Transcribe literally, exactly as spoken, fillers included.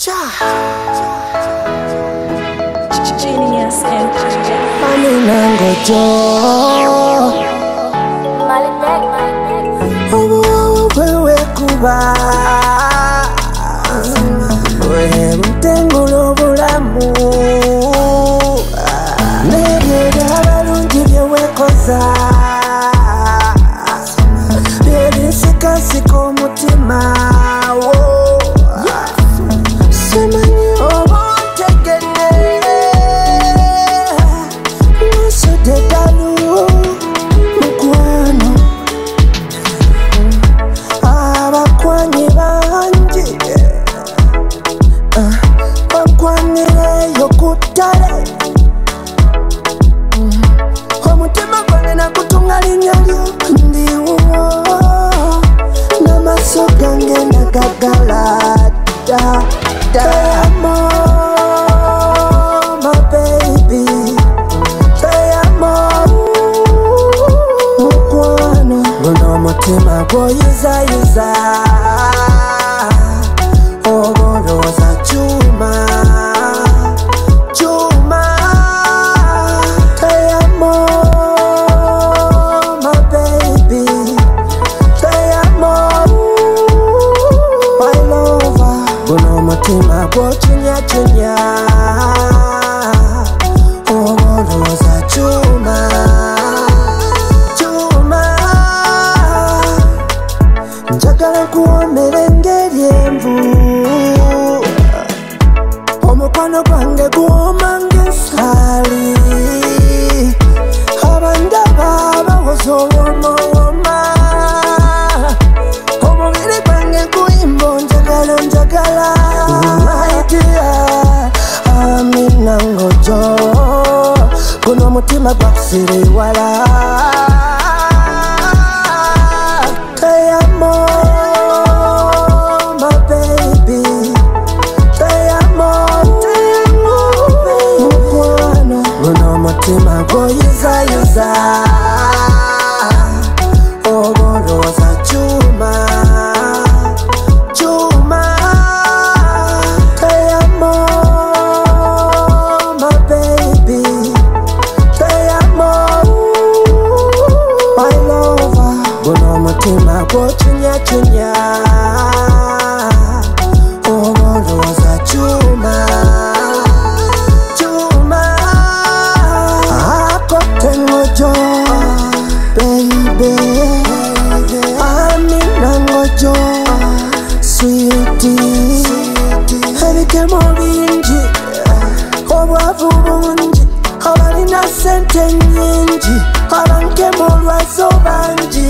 Genius Empire. Amina ngojo Malibek, Malibek. Ubu wewe kuba Wewe mtengulo bulamu Negere abalungi byewekoza Byebisikasika omutima Semanyi oba ontegeere Nosoddedalu mukwano Abakwanyi bangi Bankwanyireyo ku ttale Omutima gwange nagutunga linnya lyo ndiwo N'amaaso gange nagagala dda Te amo, my baby. Te amo, mukwano. Guno mutima gwoyiza yiza. Oboloza chuma, chuma. Te amo, my baby. Te amo, my lover. Guno mutima gwochunya chunya. Oboloza chuma, chuma. Njagala nkuwomere ngeri envu. Omukwano gwange guwoma ng'ensaali. Abandaba bawoza owoomawoma. Omubiri gwange guyimba onjagala onjagala. Amina ngojo guno mutima gwakusira ewala. Te amo, my baby. Te amo, mukwano. Guno mutima gwoyizayiza. Oboloza chuma, chuma. Te amo, my baby. Te amo, my lover. Guno mutima gwochunya chunya. Oboloza chuma, chuma. Akote ngojo, baby. Amina ngojo, sweetie. Ebikemo bingi, obwavu bungi. Abalina sente nyingi, abankemo olwazo bangi.